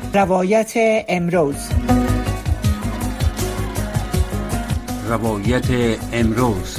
روایت امروز. روایت امروز.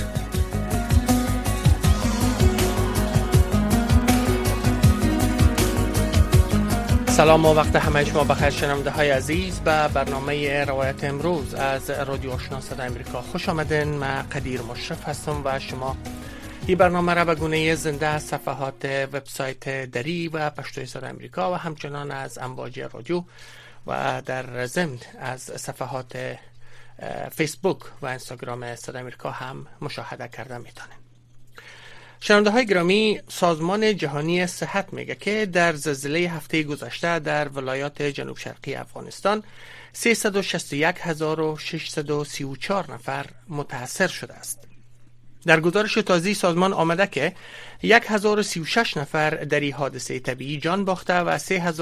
سلام و وقت همه شما بخیر شنونده های عزیز به برنامه روایت امروز از رادیو آشنا صدای امریکا. خوش آمدین. من قدیر مشرف هستم و شما این برنامه را به گونه زنده از صفحات وبسایت دری و پشتوی صدای امریکا و همچنان از امواج رادیو و در ضمن از صفحات فیسبوک و اینستاگرام صدای امریکا هم مشاهده کرده میتونید. شنونده های گرامی، سازمان جهانی صحت میگه که در زلزله هفته گذشته در ولایات جنوب شرقی افغانستان 361,634 نفر متاثر شده است. در گزارش تازه سازمان آمده که 1,036 نفر در این حادثه طبیعی جان باخته و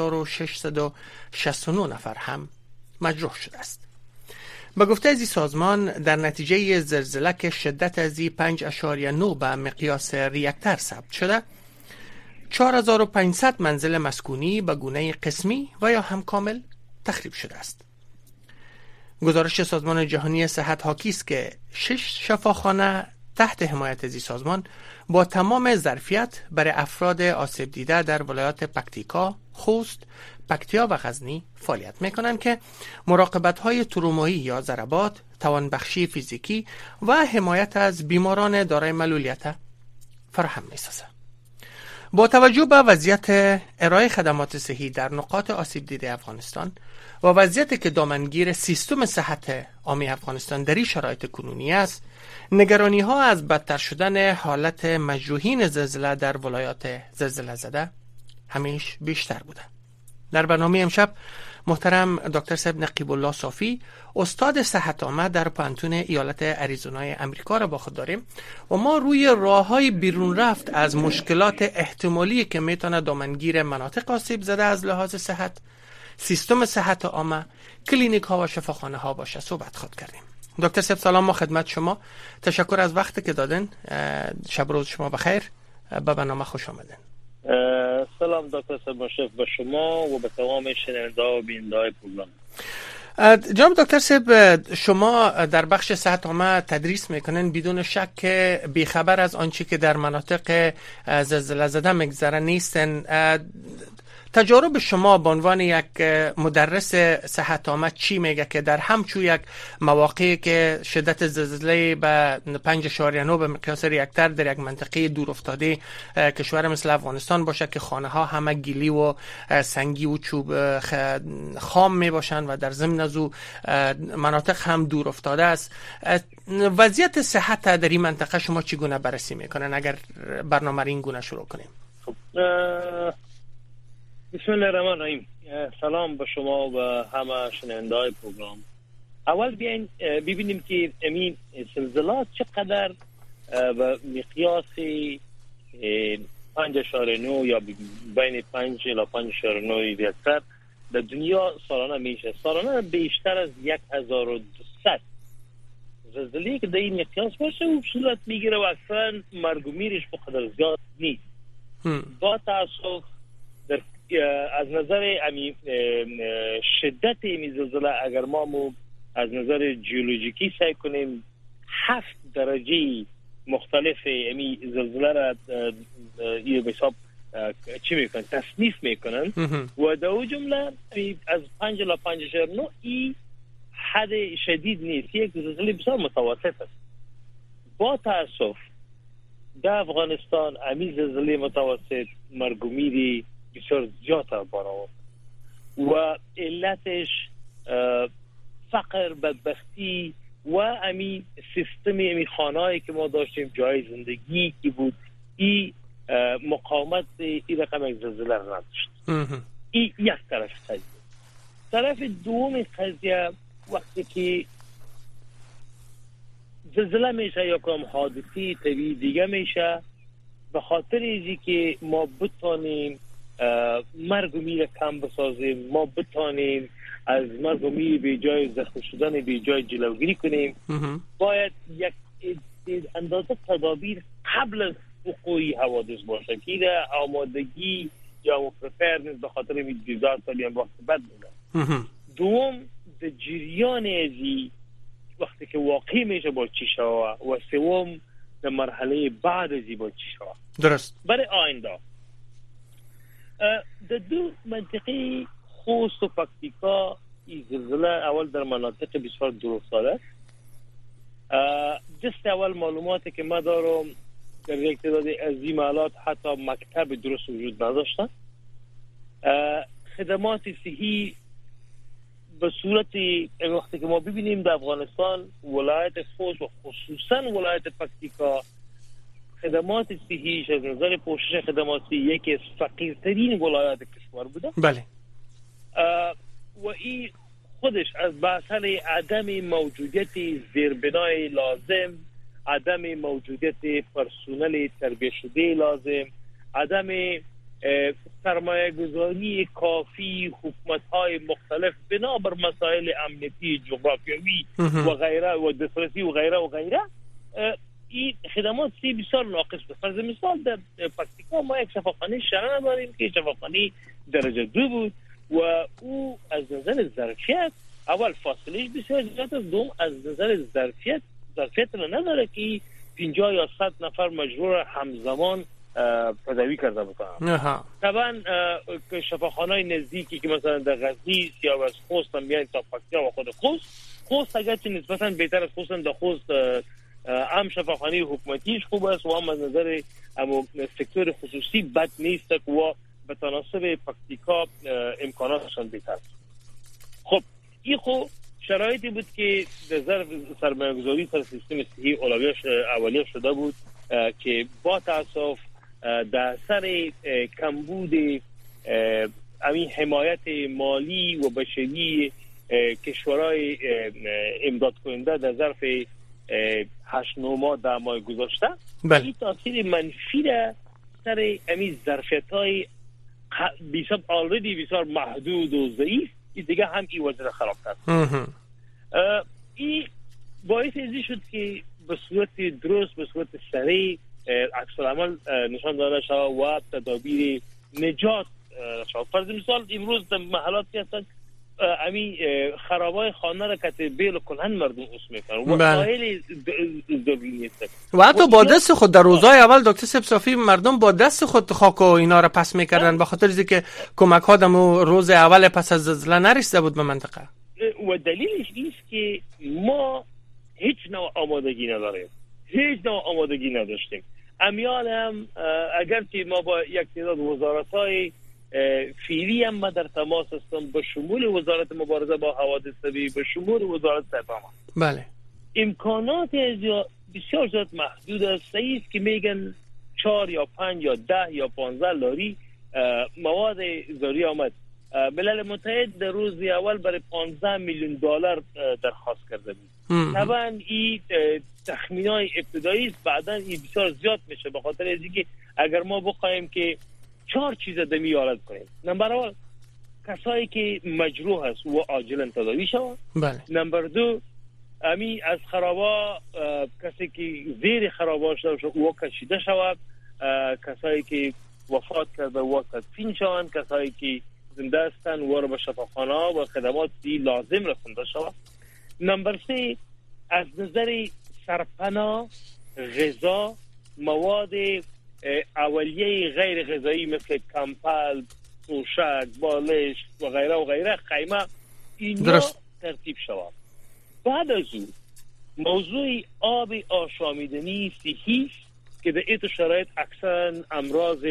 3,669 نفر هم مجروح شده است. به گفته از این سازمان در نتیجه زلزله که شدت از 5.9 به مقیاس ریکتر ثبت شده، 4,500 منزل مسکونی به گونه قسمی و یا هم کامل تخریب شده است. گزارش سازمان جهانی صحت حاکی است که 6 شفاخانه تحت حمایت از این سازمان با تمام ظرفیت برای افراد آسیب دیده در ولایات پکتیکا، خوست، پکتیا و غزنی فعالیت میکنند که مراقبت‌های ترومایی یا ضربات، توانبخشی فیزیکی و حمایت از بیماران دارای معلولیت فراهم می‌سازند. با توجه به وضعیت ارائه خدمات صحی در نقاط آسیب دیده افغانستان و وضعیتی که دامنگیر سیستم صحت عامی افغانستان در این شرایط کنونی است، نگرانی ها از بدتر شدن حالت مجروحین زلزله در ولایات زلزله زده همیشه بیشتر بوده. در برنامه امشب محترم دکتر صاحب نقیب الله صافی، استاد صحت عامه در پانتون ایالت اریزونای امریکا را با خود داریم و ما روی راه‌های بیرون رفت از مشکلات احتمالی که میتونه دامنگیر مناطق آسیب زده از لحاظ صحت، سیستم صحت عامه، کلینیک ها و شفاخانه ها باشه صحبت خود کردیم. دکتر صاحب سلام، ما خدمت شما. تشکر از وقتی که دادن. شب روز شما بخیر. به برنامه خوش آمدین. سلام دکتر صاحب، مشرف به شما و به تمام شنونده و بیننده پروگرام. جناب دکتر صاحب، شما در بخش صحت عامه تدریس میکنن، بدون شک بیخبر از آنچه که در مناطق زلزله زده میگذره نیستن. تجارب شما به عنوان یک مدرس صحت عامه چی میگه که در همچون یک مواقعی که شدت زلزله به 5.9 به مقیاس ریکتر در یک منطقه دور افتاده کشور مثل افغانستان باشه که خانه ها همه گلی و سنگی و چوب خام می باشن و در ضمن از او مناطق هم دور افتاده است، وضعیت صحت در این منطقه شما چگونه بررسی میکنن اگر برنامه این گونه شروع کنیم؟ بسم الله الرحمن الرحیم. سلام به شما و همه شنونده‌های پروگرام. اول بیاین ببینیم که این زلزلات چقدر به مقیاس 5.9 یا بین 5 الی 5.9 ریکتر در دنیا سالانه میشه. سالانه بیشتر از 1,200 زلزله که در این مقیاس باشه و صورت میگیره و اصلا مرگ و میرش بقدر زیاد نیست. با تاسف از نظر شدت این زلزله اگر ما از نظر جیولوژیکی سعی کنیم 7 درجه مختلف این زلزله را به حساب چی میکنن، تصنیف میکنن و در جمله از 5 الی 5.9 این حد شدید نیست، یک زلزله بسیار متوسط است. با تاسف در افغانستان این زلزله متوسط مرگ و میری بسیار زیاد بار آورد و علتش فقر، بدبختی و امی سیستم امی خانه‌ای که ما داشتیم، جای زندگی که بود، این مقاومت این رقم یک زلزله را نداشت. این یک طرف قضیه. طرف دوم قضیه وقتی که زلزله میشه یا کم حادثی طبیعی دیگه میشه، به خاطر اینکه که ما بتانیم مرگ و میر کم بسازیم، ما بتانیم از مرگ و میر به جای زخم شدن به جای جلوگیری کنیم، باید یک اندازه تدابیر قبل از وقوع حوادث باشه که آمادگی یا پرپرنس به خاطر این دیزاستر یا وقت بد میده. دوم د جریان ازی وقتی که واقعی میشه با چی شوا و سوم د مرحله بعد ازی با چی شوا. درست. برای آینده د دو منطقه خوست و پکتیکا این زلزله اول در مناطق بسیار دورفتاده. دست اول معلوماتی که ما دارم در یک تعداد از این محلات حتی مکتب درست وجود نداشتن. خدمات صحی به صورت وقتی که ما ببینیم در افغانستان ولایت خوست و خصوصا ولایت پکتیکا خدمات صحیش از نظر پوشش خدمات صحی یکی از فقیرترین ولایات کشور بوده. بله. و این خودش از بحثل عدم موجودیت زیربنای لازم، عدم موجودیت پرسونل تربیت شده لازم، عدم سرمایه گذاری کافی حکومت‌های مختلف بنا بر مسائل امنیتی جغرافیایی و غیره و دسترسی و غیره و غیره، این خدمات سی بسیار ناقص است. فرض مثال در پکتیکا ما یک شفاخانه شهر داریم که شفاخانه درجه 2 بود و او از نظر ظرفیت اول فاصلهش بسیار زیاد است، دوم از نظر ظرفیت را نداره که 50 یا 100 نفر مجبور همزمان تداوی کرده بکنن. طبعا شفاخانه‌های نزدیکی که مثلا در غزنی یا از خوست هم میان تا پکتیکا و خود خوست اگرچه نسبتا بهتر از خوست در خوست هم شفاخانه حکومتیش خوب است و هم از نظر سکتور خصوصی بد نیست و به تناسب پکتیکا امکاناتشان بهتر است. خب این خب شرایطی بود که در ظرف سرمایه‌گذاری سر سیستم صحی اولیه شده بود که با تاسف در سر کمبود همین حمایت مالی و بشری کشورهای امداد کننده در ظرف 8-9 ماه 10 ماه گذاشته، این تاثیر منفی را سر همین ظرفیت‌های بسیار محدود و ضعیف این دیگه هم این وضع را خراب کرد. این باعث ازی شد که به صورت درست به صورت سریع عکس العمل نشان داده شد و تدابیر نجات شد. فرض مثال امروز در محلاتی هستند امی خرابای خانه را که بیل کنن مردم اس میکنن و ساحل ضروری نیست و حتی با دست خود در روزهای اول دکتر سبصافی مردم با دست خود خاک و اینا را پس میکردن به خاطر اینکه کمک ها دمو روز اول پس از زلزله نرسیده بود به منطقه. و دلیلش است که ما هیچ نوع آمادگی نداریم، هیچ نوع آمادگی نداشتیم. امیال هم اگر که ما با یک تعداد وزارت‌های فعلی هم ما در تماس هستم به شمول وزارت مبارزه با حوادث طبیعی، به شمول وزارت صحت. بله. امکانات بسیار زیاد محدود است. صحیح است که میگن 4 یا 5 یا 10 یا 15 لاری مواد ضروری آمد. ملل متحد در روز اول برای 15 میلیون دلار درخواست کرده بود. طبعا این تخمینای ابتدایی است، بعداً این بسیار زیاد میشه به خاطر اینکه اگر ما بخوایم که 4 چیز دمی یاد کنیم. نمبر اول کسایی که مجروح است و عاجلا تداوی شود. بله. نمبر 2 امی از خرابا کسی که زیر خرابا شده و کشیده شود، کسایی که وفات کرده و تدفین شوند، کسایی که زنده هستند و به شفاخانه و خدمات لازم رسانده شود. نمبر 3 از نظر سرپناه، غذا، مواد اولیه غیر غذایی مثل کمپل، توشک، بالش و غیره خیمه اینا ترتیب شود. بعد از اون موضوع آب آشامیدنی صحی که در این شرایط اکثر امراض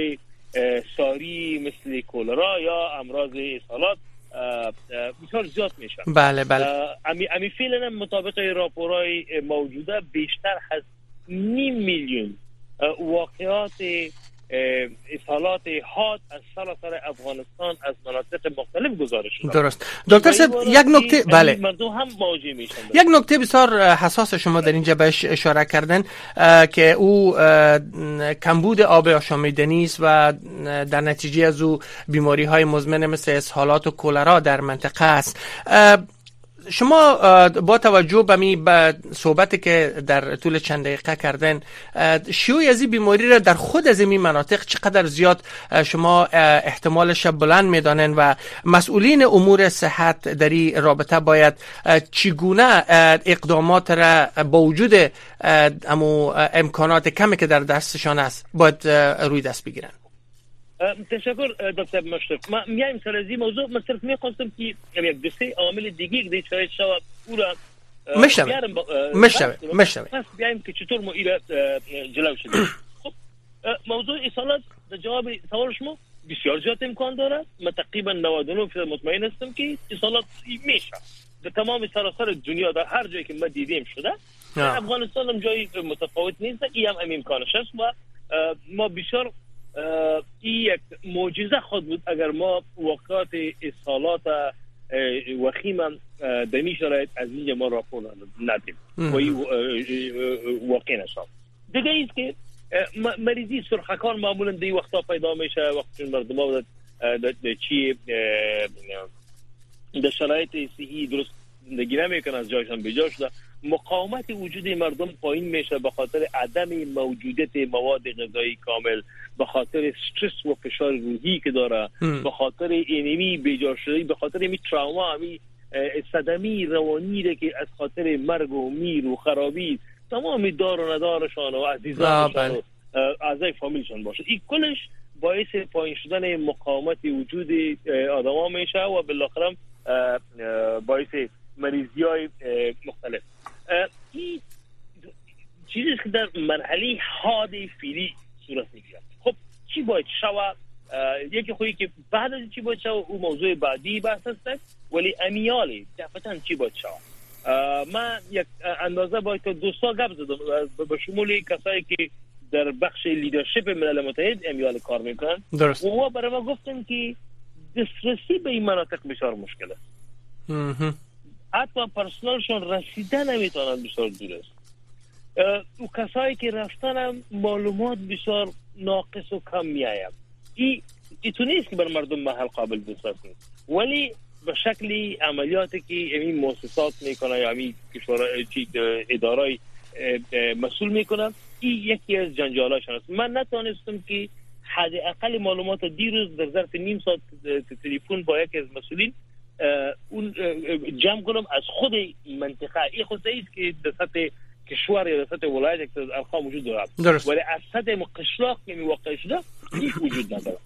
ساری مثل کولرا یا امراض اسهالات بسیار زیاد میشن. بله بله. امی فعلا مطابق راپورهای موجوده بیشتر از 500,000 واقعات اسهالات حاد از سراسر افغانستان از مناطق مختلف گزارش شده. درست. دکتر صاحب یک نکته بله مردم هم مواجه میشن. یک نکته بسیار حساس شما در اینجا بهش اشاره کردن که او کمبود آب آشامیدنی است و در نتیجه از او بیماری های مزمن مثل اسهالات و کولرا در منطقه است. شما با توجه به صحبتی که در طول چند دقیقه کردن، شیوع از این بیماری را در خود از این مناطق چقدر زیاد شما احتمالش بلند میدانن و مسئولین امور صحت در این رابطه باید چگونه اقدامات را با وجود امکانات کمی که در دستشان است باید روی دست بگیرن؟ تشکر دکتر مشرف. من میایم سر از این موضوع. من صرف میخواستم که یک دو سه عامل دیگه که شاید شود او را مشتبه پس بیایم که چطور ما ایره جلو شدیم. خب موضوع اصالت در جواب سوال شما بسیار زیاد امکان دارد. من تقریبا 99% مطمئن هستم که اصالت میشه در تمام سراسر دنیا، در هر جایی که ما دیدیم شده. افغانستان هم جایی متفاوت نیست، این هم امکانش است و ما بسیار این یک معجزه خود بود اگر ما واقعات اصالات وخیم دمی شرایط از اینجا ما راپور ندیم و این واقع نشد. دیگه ایست که مریضی سرخکان معمولا دی وقتا پیدا میشه وقتی مردم ها چی در شرایط صحی درست زندگی نمیکنن، از جایشان بجا شده، مقاومت وجود مردم پایین میشه به خاطر عدم موجودیت مواد غذایی کامل، به خاطر استرس و فشار روحی که داره، به خاطر اینمی بجا شده، به خاطر این تراما، این صدمه روانی که از خاطر مرگ و میر و خرابی تمام دار و ندارشان و عزیزانشان و اعضای فامیلشان باشه. این کلش باعث پایین شدن مقاومت وجود آدم ها میشه و بالاخره باعث مریضی های مختلف. این چیزی که در مرحله حاد فعلی صورت میگیرد. خب چی باید شود؟ یکی خویی که بعد از چی باید شود او موضوع بعدی بحث است، ولی امیالی دفتن چی باید شود. من یک اندازه باید که دوستا گپ زدم به شمول کسایی که در بخش لیدرشپ ملل متحد امیال کار میکنن درست. و او برای ما گفتن که دسترسی به این مناطق بسیار مشکل است. حتی پرسنالشون رسیدن نمیتونن، بسیار دور است. او کسایی که رفتن هم معلومات بسیار ناقص و کم میآید. ایتو نیست که بر مردم محل قابل دسترس نیست، ولی به شکلی عملیاتی که این مؤسسات میکنن یا این ادارای مسئول میکنن، این یکی از جنجالاشون است. من نتونستم که حداقل معلومات دیروز در ظرف نیم ساعت تلفن با یکی از مسئولین اون جمع کنم از خود منطقه. این خصوصی است که در سطح کشور یا در سطح ولایت که ارقام وجود دارد، ولی از سطح قشلاق که واقع شده هیچ وجود ندارد.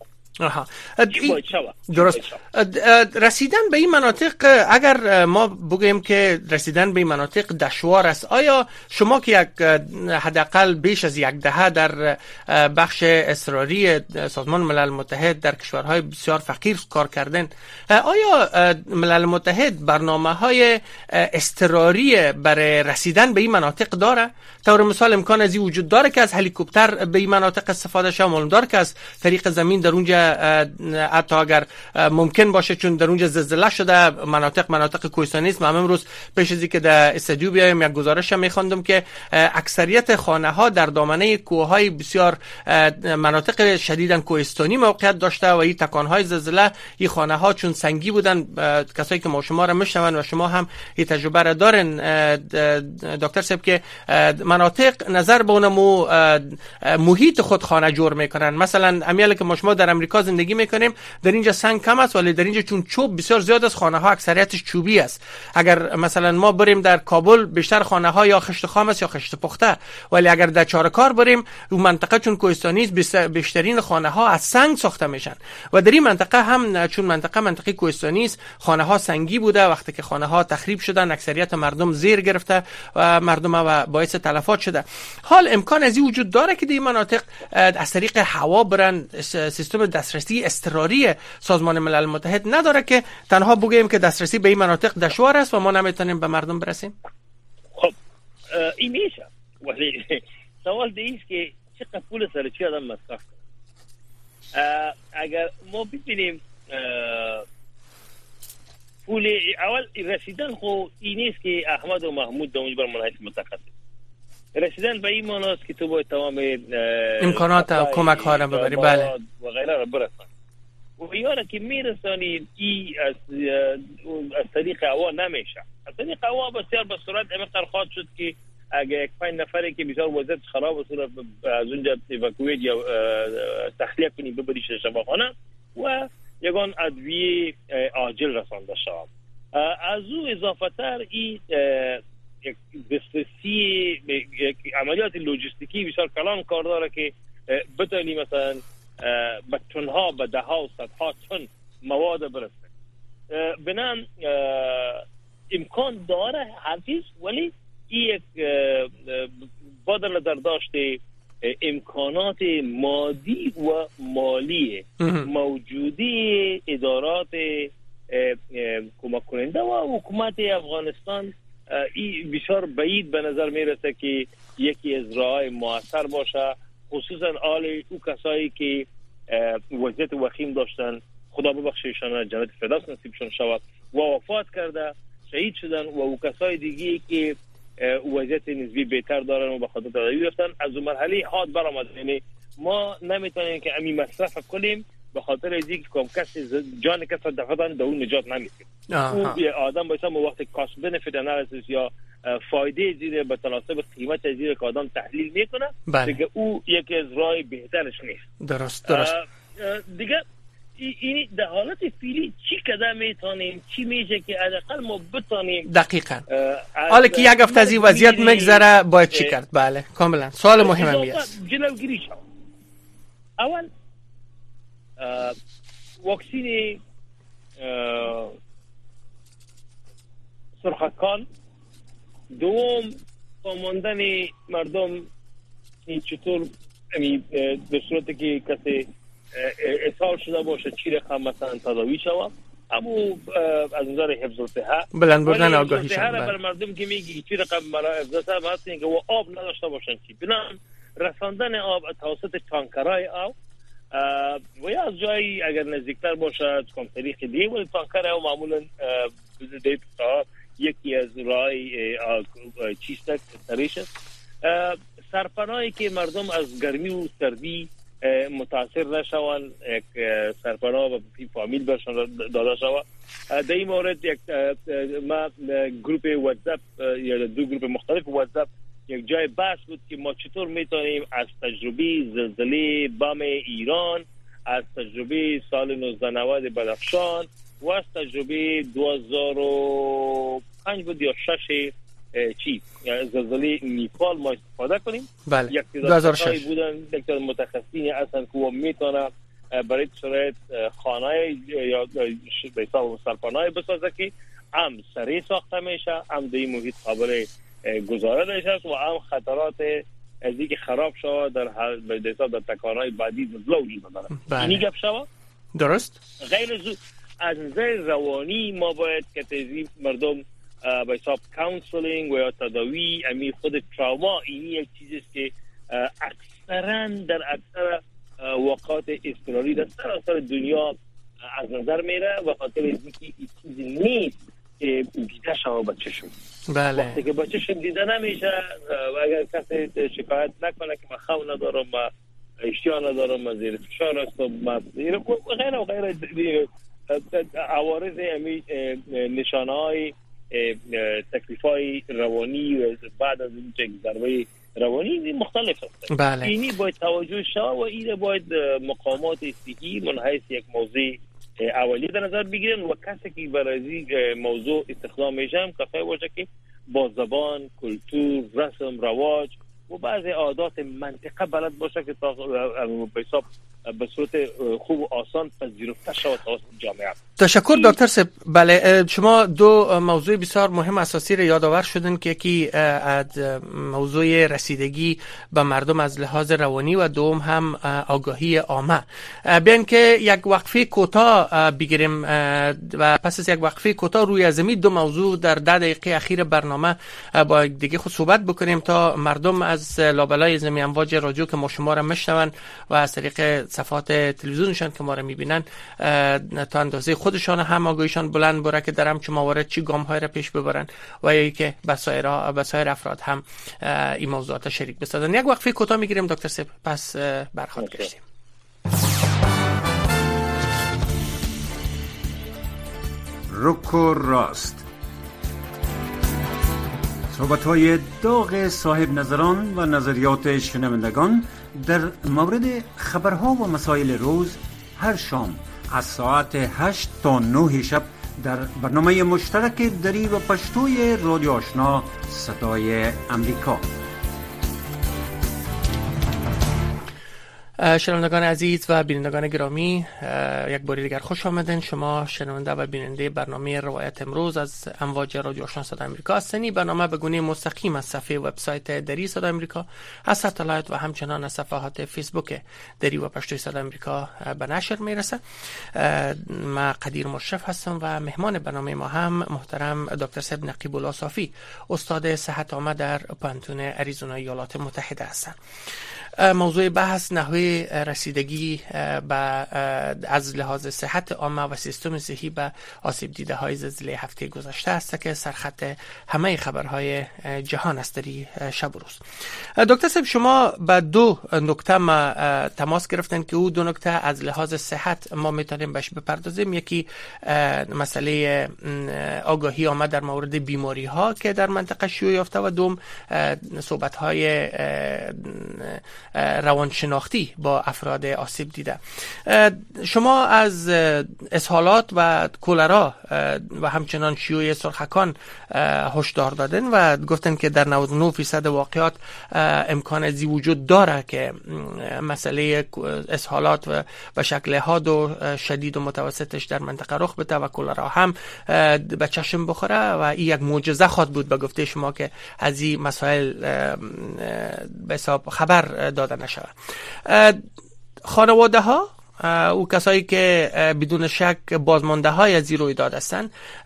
درست. رسیدن به این مناطق، اگر ما بگوییم که رسیدن به این مناطق دشوار است، آیا شما که یک حداقل بیش از یک دهه در بخش اضطراری سازمان ملل متحد در کشورهای بسیار فقیر کار کردن، آیا ملل متحد برنامه‌های اضطراری برای رسیدن به این مناطق داره؟ طور مثال امکان از این وجود داره که از هلیکوپتر به این مناطق استفاده شه؟ معلوم داره که از طریق زمین در اونجا حتی اگر ممکن باشه، چون در اونجا زلزله شده، مناطق کوهستانی است. من امروز پیش از اینکه در استودیو بیایم یک گزارش می‌خوندم که اکثریت خانه‌ها در دامنه کوه‌های بسیار مناطق شدیداً کوهستانی موقعیت داشته و این تکان‌های زلزله این خانه‌ها چون سنگی بودن، کسایی که ما شما را میشنون و شما هم این تجربه را دارن دکتر صاحب، که مناطق نظر به اونمو محیط خود خانه جور میکنن. مثلا امیالی که ما شما در امریکا زندگی میکنیم، در اینجا سنگ کم است ولی در اینجا چون چوب بسیار زیاد است، خانه ها اکثریتش چوبی است. اگر مثلا ما بریم در کابل، بیشتر خانه ها یا خشت خام است یا خشت پخته، ولی اگر در چارکار بریم، اون منطقه چون کوهستانی است، بیشترین خانه ها از سنگ ساخته میشن و در این منطقه هم چون منطقه کوهستانی است، خانه ها سنگی بوده. وقتی که خانه ها تخریب شدن، اکثریت مردم زیر گرفته و مردم و باعث تلفات شده. حال امکان از این وجود داره که این مناطق از طریق هوا برن. سیستم دسترسی اضطراری سازمان ملل متحد نداره که تنها بگیم که دسترسی به این مناطق دشوار است و ما نمیتونیم به مردم برسیم. خب این میشه، ولی سوال دیست که چقدر پول سر چی آدم مصرف کنه. اگر ما ببینیم پول اول رسیدن، خب این نیست که احمد و محمود دومش بر منحیث متخصص رسیدن به این معناست که تو باید تمام امکانات و کمک ها را ببری، بله، و غیره را برسن. و یاره که میرسانید ای از طریق هوا نمیشه. از طریق هوا بسیار به صورت امقدر خواهد شد که اگه 5 نفری که بسیار وضعیت خراب و صورت از اونجا ایواکویت یا تخلیه کنی ببریش شفاخانه و یگان ادویه عاجل رسانده شود. از او اضافه تر این یک دسترسی عملیات لوجستیکی بسیار کلان کار داره که بتونی مثلا به تنها به ده ها و صدها تن مواد برسه. بنام امکان داره حافظ، ولی یک با نظر داشته امکانات مادی و مالی موجودی ادارات کمک کننده و حکومت افغانستان این بسیار بعید به نظر میرسه که یکی از راه‌های موثر باشه، خصوصا آل او کسایی که وضعیت وخیم داشتن، خدا ببخشیشان، جنت فردوس نصیبشون شود، و وفات کرده، شهید شدن، و او کسای دیگه که وضعیت نسبی بهتر دارن و به خاطر تداوی رفتن از اون مرحله حاد برآمد. یعنی ما نمیتونیم که امی مصرف کنیم به خاطر از اینکه کم کس جان کس دفعتاً در اون نجات نمیده. اون آدم باید هم وقت کاست بنفیت انالیسیس یا فایده زیر به تناسب قیمت زیر که آدم تحلیل میکنه دیگه او یکی از راه بهترش نیست. درست. دیگه این در حالت فعلی چی کده میتونیم، چی میشه که حداقل ما بتونیم دقیقاً حالا که یک هفته از این وضعیت مگذره باید چی کرد؟ بله کاملا سوال مهمی است. جلوگیری شد. اول واکسین سرخکان، دوم ماندن مردم چطور به صورتی که کسی اصحال شده باشه چی رقم مثلا تداوی شود، اما از نظر حفظ الصحه بلند بردن آگاهی شد بر مردم که میگی چی رقم برای حفظ الصحه هست که و آب نداشته باشن چی بنام رساندن آب توسط تانکرهای آب و یا از جایی اگر نزدیکتر باشه کم طریق دیگه، ولی تانکر آب معمولا یکی از راهی چیستک سریش است. سرپناهی که مردم از گرمی و سردی متاثر نشوند، یک سرپناه و فامیل برشان داده شود. در این مورد یک ما گروپ واتساپ یا دو گروپ مختلف واتساپ یک جای بحث بود که ما چطور میتونیم از تجربه زلزله بم ایران، از تجربه سال 1990 بدخشان و از تجربه 2005 بود یا 6 زلزله نیپال ما استفاده کنیم. بله. یک 2006 بودن یک متخصصین اصلا که میتونه برای شرایط خانه یا به حساب سرپناه بسازه که هم سریع ساخته میشه، هم در این محیط قابل گزاره نشه و هم خطرات از اینکه خراب شود در حساب در تکانهای بعدی زلزله وجود داره. اینی گپ شود. درست. غیر از نظر روانی ما باید که تیزی مردم به حساب کانسلینگ و یا تداوی امی خود تراما، این یک چیزی است که اکثرا در اکثر واقعات اضطراری در سراسر دنیا از نظر میره و خاطر اینکه این چیزی نیست که دیده شما بچه شد. بله. وقتی که بچه شد دیده نمیشه و اگر کسی شکایت نکنه که من خو ندارم، من اشتیا ندارم، من زیر فشار هستم، من غیره و غیره عوارض امی نشانه های تکلیف های روانی و بعد از این ضربه روانی مختلف هست. بله. اینی باید توجه شد و این باید مقامات صحی من حیث یک موضوع اولیه در نظر بگیرن و کسی که برای موضوع استخدام میشن کسایی باشه که با زبان، کلتور، رسم، رواج و بعضی عادات منطقه بلد باشه که تا به حساب به صورت خوب و آسان پذیرفته شود توسط جامعه. تشکر دکتر صاحب. بله شما دو موضوع بسیار مهم اساسی را یادآور شدن که یکی از موضوع رسیدگی به مردم از لحاظ روانی و دوم هم آگاهی عامه. بیاین که یک وقفه کوتاه بگیریم و پس از یک وقفه کوتاه روی ازمی دو موضوع در 10 دقیقه اخیر برنامه با دیگه خود صحبت بکنیم تا مردم از لابلای زمین امواج رادیو که ما شما را میشنون و از طریق صفحات تلویزیونشان که ما را میبینن تا اندازه خودشان هم آگاهیشان بلند بره که در همچون موارد چی گام‌های را پیش ببرن و یا که به سایر افراد هم این موضوعات شریک بسازن. یک وقفه کوتاه میگیریم دکتر صاحب، پس برخورد کردیم. رک و راست. صحبت‌های داغ صاحب نظران و نظریات شنوندگان در مورد خبرها و مسائل روز هر شام از ساعت 8 تا 9 شب در برنامه مشترک دری و پشتوی رادیو آشنا صدای امریکا. شنوندگان عزیز و بینندگان گرامی، یک بار دیگر خوش آمدین. شما شنونده و بیننده برنامه روایت امروز از امواج رادیو آشنا صدای امریکا هستین. برنامه به گونه مستقیم از صفحه وبسایت دری صدای امریکا، از ستلایت و همچنان از صفحات فیسبوک دری و پشتوی صدای امریکا به نشر میرسه. من قدیر مشرف هستم و مهمان برنامه ما هم محترم دکتر صاحب نقیب الله صافی، استاد صحت عامه در پانتون اریزونا ایالات متحده هستند. موضوع بحث نحوه رسیدگی به از لحاظ صحت عامه و سیستم صحی به آسیب دیده های زلزله هفته گذشته است که سرخط همه خبرهای جهان است در شب و روز. دکتر صاحب، شما به دو نکته ما تماس گرفتن که او دو نکته از لحاظ صحت ما میتونیم بهش بپردازیم. یکی مسئله آگاهی آمد در مورد بیماری ها که در منطقه شیوع یافته و دوم صحبت های روانشناختی با افراد آسیب دیده. شما از اسهالات و کولرا و همچنان شیوع سرخکان هشدار دادن و گفتن که در 99% واقعات امکان ازی وجود داره که مسئله اسهالات و شکل حاد و شدید و متوسطش در منطقه رخ بده و کولرا هم به چشم بخوره و این یک معجزه خواهد بود به گفته شما که از این مسائل به حساب خبر داده نشود. خانواده ها او کسایی که بدون شک بازمانده های از این رویداد هستند،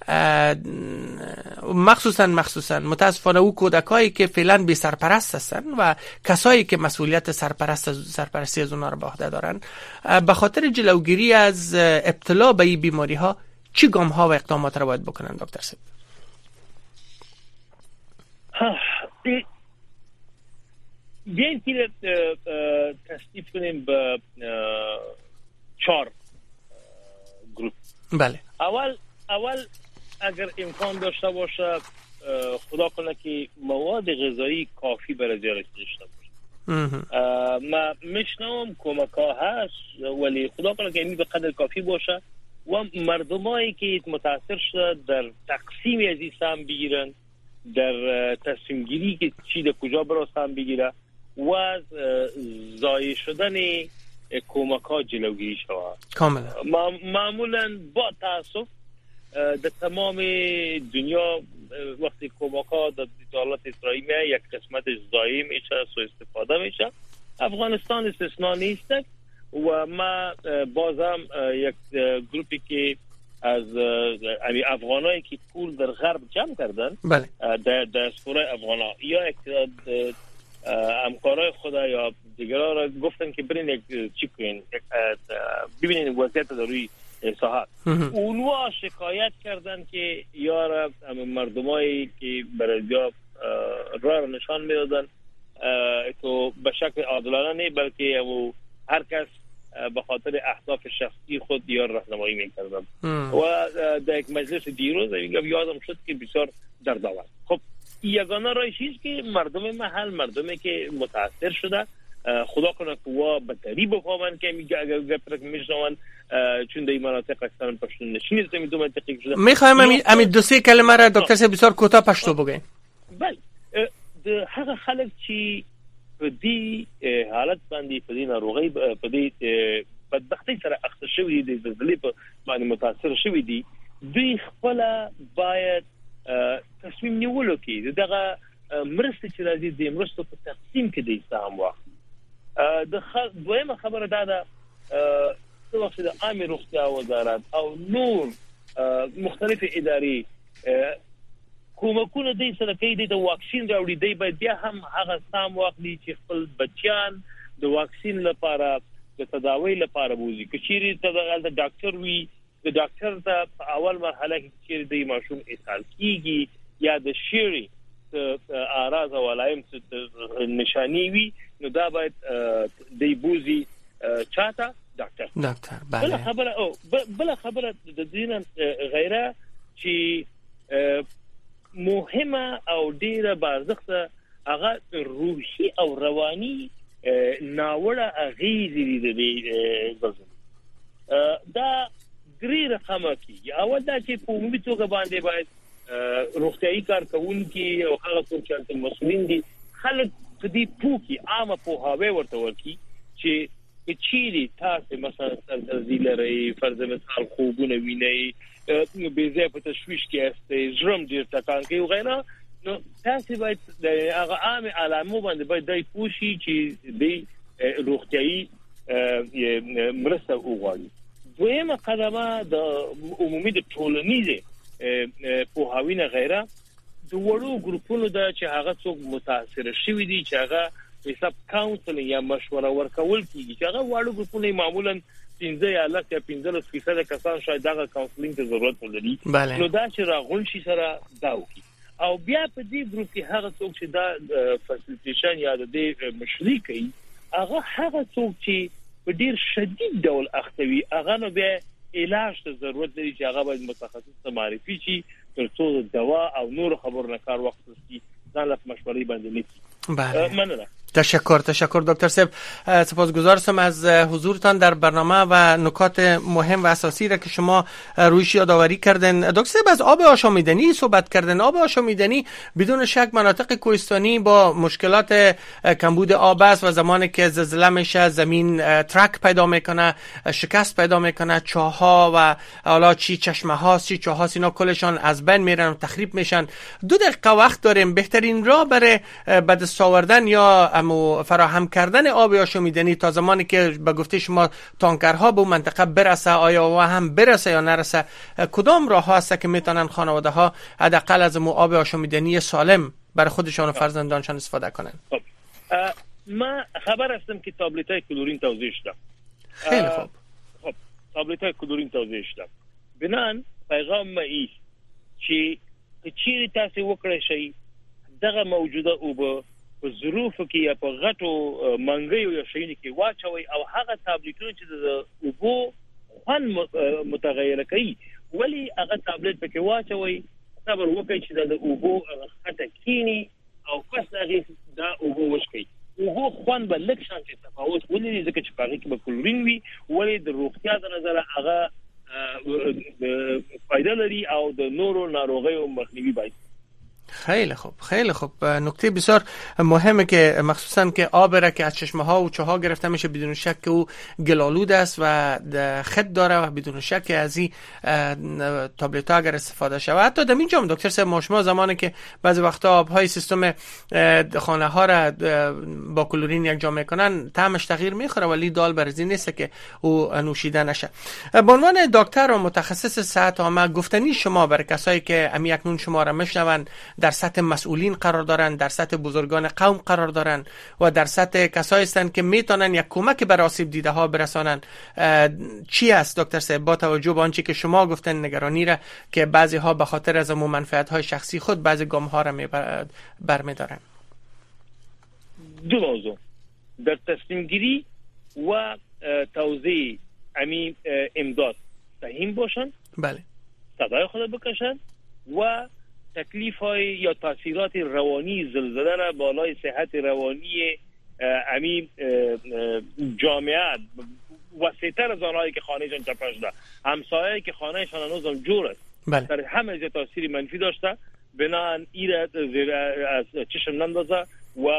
مخصوصا متاسفانه او کودکایی که فعلا بی سرپرست هستند و کسایی که مسئولیت سرپرستی از اونها رو به عهده دارن، به خاطر جلوگیری از ابتلا به این بیماری ها چی گام ها و اقدامات را باید بکنن دکتر صاحب؟ بیایید که تصنیف کنیم به 4 گروپ. بله. اول اگر امکان داشته باشه، خدا کنه که مواد غذایی کافی برای زیارت داشته باشه. ما میشنوم کمک ها هست ولی خدا کنه که این به قدر کافی باشه و مردمایی که متاثر شده در تقسیم از این سهم بگیرن، در تصمیم گیری که چی در کجا برای سهم بگیره و از ضایع شدن کمک ها جلوگیری شود. کاملا. معمولا با تاسف در تمام دنیا وقتی کمک ها در دولت اسرائیل یک قسمتش ضایع میشه، سوء استفاده میشه. افغانستان استثنا نیست و ما بازم یک گروپی که از افغانایی که پول در غرب جمع کردن، بله، در دیاسپورای افغانا یا همکارای خدا یا دیگرها را گفتن که برین یک چی کنین، ببینین وضعیت در روی ساحت. اونها شکایت کردن که یار مردمایی که برای راه نشان میدادن تو به شکل عادلانه نه، بلکه هر کس به خاطر اهداف شخصی خود یا راهنمایی میکردن و در یک مجلس دیروز یادم شد که بسیار دردآور. خب یگانه راهش است که مردم محل، مردمی که متاثر شده، خدا کنه که وا به دری بخوابن که میگه اگر گپرک میشنون چون در این مناطق هستن پشتون نشین است. می دو منطقه شده. میخوایم همین دو سه کلمه را دکتر صاحب بسیار کوتاه پشتو بگین. بله، هغه خلک چې په دې حالت باندې په دې ناروغي په دې بدبختی سره اخته شوی دي، د زلزلې په باندې متاثر شوی دي، دوی خپل باید تصمیم نیولو کې دغه مرسته چې راځي د مرستو په تقسیم کې د سهم واخلي. د دویمه خبره ده څه وخت د عامه روغتیا وزارت او نور مختلف ادارې کومکونه د سره کوي د واکسین راوړي، دی باید بیا هم هغه سهم واخلي چې خپل بچیان د واکسین لپاره د تداوی لپاره بوزي. که چیرې ته د ډاکټر وي، د ډاکټر ته په اول مرحله کې چیرې د ماشوم اسهال کیږي یا د شيري اعراض او علائم نشانی وي، نو دا باید د بوزي چاته ډاکټر. بله. بل خبره د دین غیره چې مهمه او ډیره بارزخته هغه روحي او رواني ناوړه اغیزې دي دا درې رقمه کیږي. اول دا چې په عمومي توګه باندې باید روغتيایي کارکونکي او هغه څوک چې مسؤلین دي خلک دې پوکي عامه پوهاوی ورته ورکي چې چیرې تاسو مثلا سردردي لري، فرض مثال خوبونه وینئ، به ځای په تشویش کې استئ، ژرم ډیر ټکان کوي او غیره، نو تاسو باید د هغه عام علامو باندې باید دای پوښي چې د روغتيایي مرسته وغواړي. دویمه قدمه د عمومي د ټولنیزه پوهاوی نه غیره د وړو ګروپونو د چې هغه څوک متاثر شوی دي چې هغه حساب کاونسلینګ یا مشوره ورکول کیږي چې هغه وړو ګروپونه معمولا 15 یا 15% کسان شاید دغه کاونسلینګ ته ضرورت ولري. نو دا چې راغون شي سره دا وکي او بیا په دې ګروپ کې هغه څوک چې دا فاسیلیټیشن یا د مشري کوي هغه څوک چې په ډیر شدید ډول اختوي هغه نو بیا علاج ته ضرورت لري چې هغه باید متخصص ته معرفي شي ترڅو دوا او نور خبرونه کار وخت وشي ځان له مشورې باندې نشي. بله مننه. تشکر دکتر صاحب، سپاسگزار هستم از حضورتان در برنامه و نکات مهم و اساسی را که شما رویش یادآوری کردن. دکتر صاحب از آب آشامیدنی صحبت کردن. آب آشامیدنی بدون شک مناطق کوهستانی با مشکلات کمبود آب است و زمانی که زلزله میشه زمین ترک پیدا میکنه، شکست پیدا میکنه، چاه‌ها و حالا چی چشمه ها چی چاه‌ها اینا کلشان از بین میرن و تخریب میشن. 2 دقیقه وقت داریم. بهترین راه برای به دست آوردن یا فراهم کردن آب آشامیدنی تا زمانی که به گفته شما تانکرها به منطقه برسه، آیا و هم برسه یا نرسه، کدام راه ها هست که میتونن خانواده ها حداقل از آب آشامیدنی سالم برای خودشان و فرزندانشان استفاده کنن؟ ما خبر هستم که تابلت های کلورین توزیع شده. خیلی خوب. تابلت های کلورین توزیع شده. بنان پیغام ما ای چې چیرې تاسو وکړئ شي دغه موجوده او په ظروفو کې یا په غټو منګیو یا شینو کې واچوي او هغه تابلیټونه چې د اوبو خوند متغیره کوي ولی هغه تابلیټ پکې واچوي صبر وکړي چې د اوبو خطه کینی او پس هغه دا اوبو وشکي اوبو خوند به لږ شان چې تفاوت ولري ځکه چې هغه کې به کلورین وي ولی د روغتیا د نظر هغه فایده لري او د نورو ناروغیو مخنیوي باید. خیلی خوب. نکته بسیار مهمه که مخصوصا که آب را که از چشمه ها و چاه ها گرفته میشه بدون شک که او گلالود است و خط داره و بدون شک که از این تابلت ها اگر استفاده شود. حتی در اینجا دکتر صاحب شما زمانی که بعضی وقتا آب های سیستم خانه ها را با کلورین یک جا میکنن طعمش تغییر میخوره ولی دال برزی نیست که او نوشیده نشه. به عنوان دکتر و متخصص صحت عامه گفتنی شما برای کسایی که اکنون شما را میشنون در سطح مسئولین قرار دارن، در سطح بزرگان قوم قرار دارن و در سطح کسایی هستند که میتونن یک کمک بر آسیب دیده ها برسانن، چی است دکتر صاحب با توجه به آنچه که شما گفتن نگرانی را که بعضی ها به خاطر از منفعت های شخصی خود بعضی گام ها را برمیدارن؟ دو موضوع در تصمیم گیری و توزیع امداد سهیم باشن، بله، صدای خود بکشن و تکلیف های یا تاثیرات روانی زلزله را بالای صحت روانی جامعه وسیع‌تر از آنهایی که خانهشان چپش ده همسایه‌ای که خانهشان هنوز هم جور است بله. در همه جا تاثیر منفی داشته بنان ایره از چشم نندازه و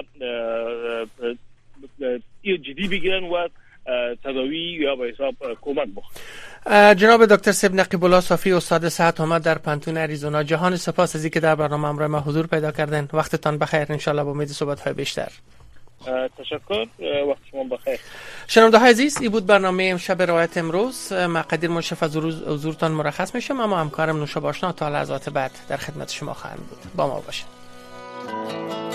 جدی بگیرن و تداوی یا به حساب کمک بخواه. جناب دکتر صاحب نقیب الله صافی استاد صحت عامه در پنتون اریزونا، جهان سپاس از اینکه در برنامه همراه ما حضور پیدا کردن. وقتتان بخیر، ان شاء الله با امید صحبت‌های بیشتر. تشکر، وقت شما بخیر. شنونده های عزیز، این بود برنامه امشب روایت امروز. من قدیر منشف از حضورتان مرخص میشم، اما همکارم نوشابه آشنا تا لحظات بعد در خدمت شما خواهند بود. با ما باشید.